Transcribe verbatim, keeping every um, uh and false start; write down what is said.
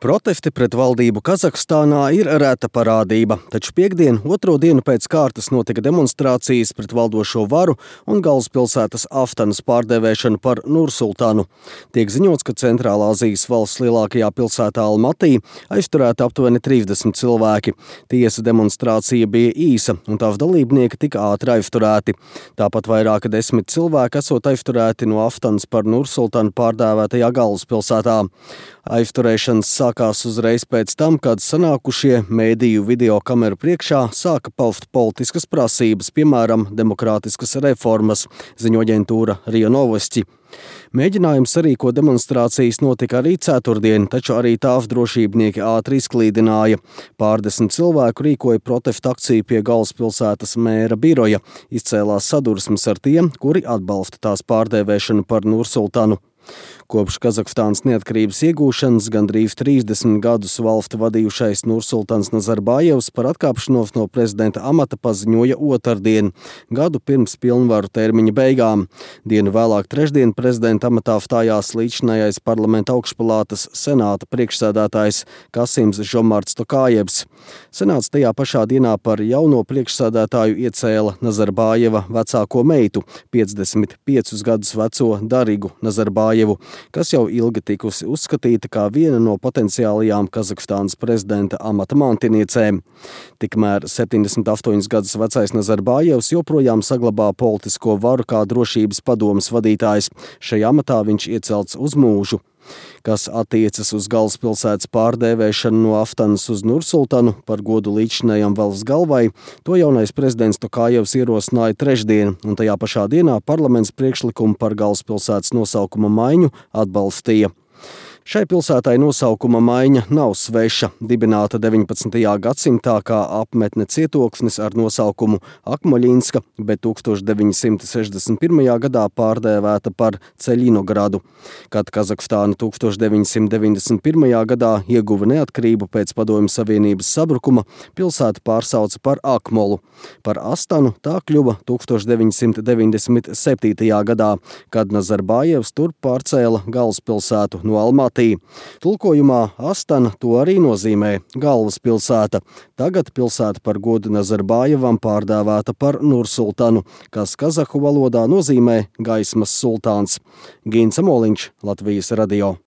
Protesti pret valdību Kazahstānā ir reta parādība, taču piektdien, otro dienu pēc kārtas, notika demonstrācijas pret valdošo varu un galvaspilsētas Aftanas pārdēvēšanu par Nursultanu. Tiek ziņots, ka Centrālāzijas valsts lielākajā pilsētā Almatī aizturēti aptuveni trīsdesmit cilvēki. Tiesa demonstrācija bija īsa, un tās dalībnieki tika ātri aizturēti. Tāpat vairāki desmit cilvēki esot aizturēti no Aftanas par Nursultanu pārdēvētajā galvaspilsētā. Aizturēšanas sākās uzreiz pēc tam, kad sanākušie mēdīju video kameru priekšā sāka paust politiskas prasības, piemēram, demokrātiskas reformas, ziņo aģentūra RIA Novosti. Mēģinājums sarīkot demonstrācijas notika arī ceturtdien, taču arī tās drošībnieki ātri izklīdināja. Pārdesmit cilvēku rīkoja protesta akciju pie galvaspilsētas mēra biroja. Izcēlās sadursmes ar tiem, kuri atbalsta tās pārdēvēšanu par Nursultanu. Kopš Kazahstānas neatkarības iegūšanas gandrīz trīsdesmit gadus valsti vadījušais Nursultans Nazarbājevs par atkāpšanos no prezidenta amata paziņoja otrdien, gadu pirms pilnvaru termiņa beigām. Dienu vēlāk trešdien prezidenta amatā stājās līdzinājais parlamenta augšpalātas senāta priekšsēdētājs Kasims Žomarts Tokājevs. Senāts tajā pašā dienā par jauno priekšsēdētāju iecēla Nazarbājeva vecāko meitu, piecdesmit piecus gadus veco Darigu Nazarbājevu, kas jau ilgi tikusi uzskatīta kā viena no potenciālajām Kazahstānas prezidenta amata mantiniecēm. Tikmēr septiņdesmit astoņus gadus vecais Nazarbājevs joprojām saglabā politisko varu kā drošības padomes vadītājs. Šajā amatā viņš iecelts uz mūžu. Kas attiecas uz galvaspilsētas pārdēvēšanu no Aftanas uz Nursultanu par godu līdzinājam valsts galvai, to jaunais prezidents Tokājevs ierosināja trešdien, un tajā pašā dienā parlaments priekšlikumu par galvaspilsētas nosaukuma maiņu atbalstīja. Šai pilsētai nosaukuma maiņa nav sveša. Dibināta deviņpadsmitajā gadsimtā kā apmetne cietoksnis ar nosaukumu Akmoļinska, bet tūkstoš deviņi simti sešdesmit pirmajā gadā pārdēvēta par Ceļinogradu. Kad Kazahstāna tūkstoš deviņi simti deviņdesmit pirmajā gadā ieguva neatkarību pēc Padomju Savienības sabrukuma, pilsētu pārsauca par Akmolu. Par Astanu tā kļuva tūkstoš deviņi simti deviņdesmit septītajā gadā, kad Nazarbājevs tur pārcēla galvaspilsētu no Almatī. Tulkojumā Astana to arī nozīmē galvaspilsēta. Tagad pilsēta par godu Nazarbājevam pārdēvēta par Nursultanu, kas kazahu valodā nozīmē gaismas sultāns. Gins Amoliņš, Latvijas radio.